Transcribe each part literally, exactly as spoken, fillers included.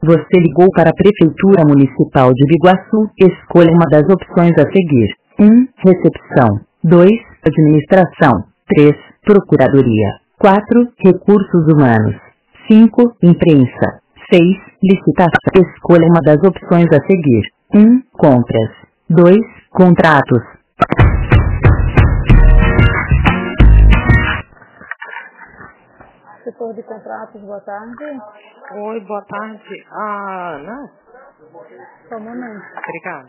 Você ligou para a Prefeitura Municipal de Biguaçu. Escolha uma das opções a seguir. um. Recepção. dois. Administração. três. Procuradoria. quatro. Recursos humanos. cinco. Imprensa. seis. Licitação. Escolha uma das opções a seguir. um. Compras. dois. Contratos. Setor de contratos, boa tarde. Oi, boa tarde. Ah, Ana? Só um momento. Obrigada.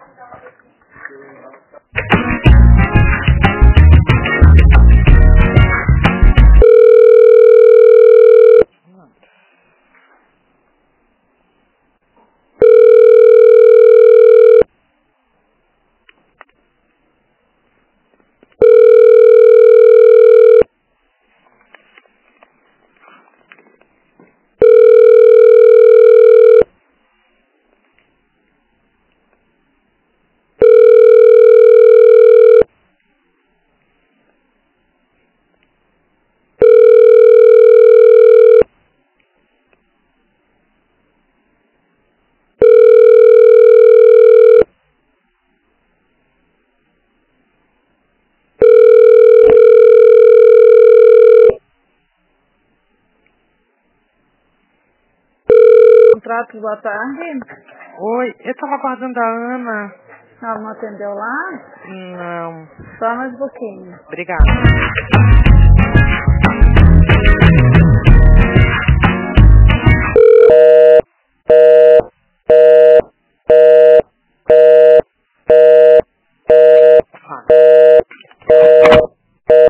Contratos, boa tarde. Oi, eu tava aguardando a Ana. Ela não atendeu lá? Não. Só mais um pouquinho. Obrigada.